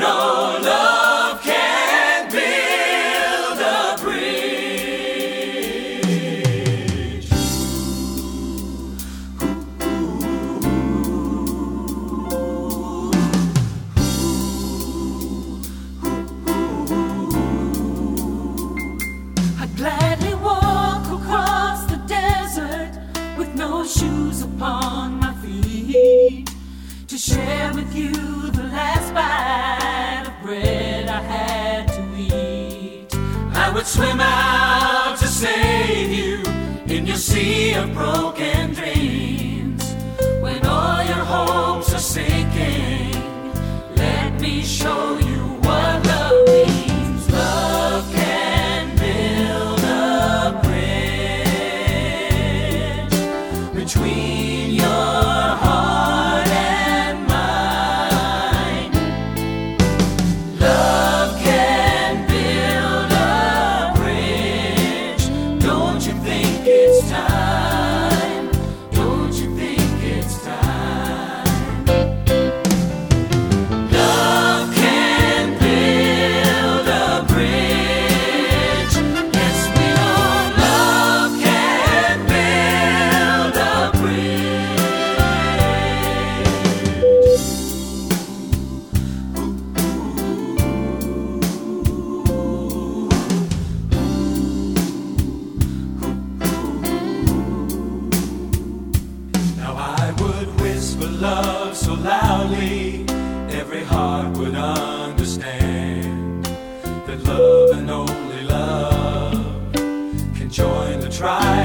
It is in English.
know love can build a bridge. I'd gladly walk across the desert with no shoes upon my feet to share with you the last bite of bread I had to eat. I would swim out to save you in your sea of broken dreams. When all your hopes are sinking, let me show you what love means. Love can build a bridge between your heart and mine. Love can build a bridge. Don't you think it's time? Don't you think it's time? Love can build a bridge. Yes, we know love can build a bridge. Now I would whisper love so loudly, every heart would understand that love and only love can join the tribe